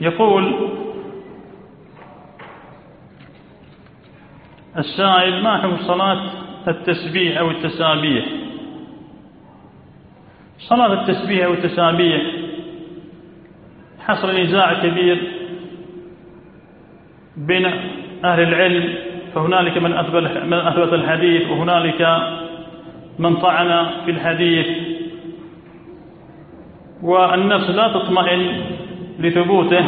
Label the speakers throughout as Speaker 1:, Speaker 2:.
Speaker 1: يقول السائل: ما حكم صلاة التسبيح أو التسابيح؟ صلاة التسبيح أو التسابيح حصل نزاع كبير بين أهل العلم، فهنالك من أثبت الحديث وهنالك من طعن في الحديث، والنفس لا تطمئن لثبوته،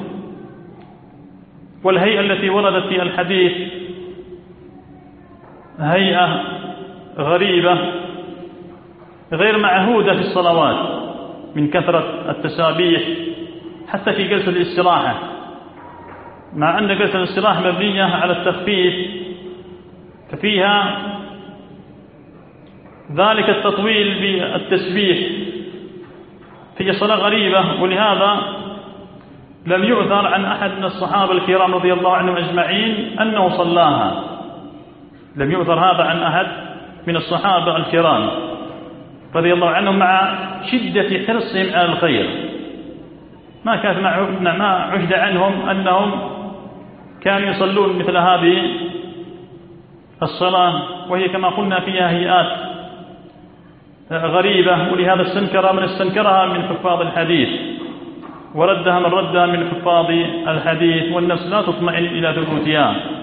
Speaker 1: والهيئة التي وردت في الحديث هيئة غريبة غير معهودة في الصلوات من كثرة التسابيح حتى في جلسة الاستراحة، مع أن جلسة الاستراحة مبنية على التخفيف، ففيها ذلك التطويل بالتسبيح في صلاة غريبة. ولهذا لم يؤثر عن أحد من الصحابة الكرام رضي الله عنهم أجمعين أنه صلاها، لم يؤثر هذا عن أحد من الصحابة الكرام رضي الله عنهم، مع شدة حرصهم على الخير. ما كانت ما عهد عنهم أنهم كانوا يصلون مثل هذه الصلاة، وهي كما قلنا فيها هيئات غريبة، ولهذا استنكر من استنكرها من حفاظ الحديث وردها من ردها من حفاظ الحديث، والنفس لا تطمئن إلى ثبوتها.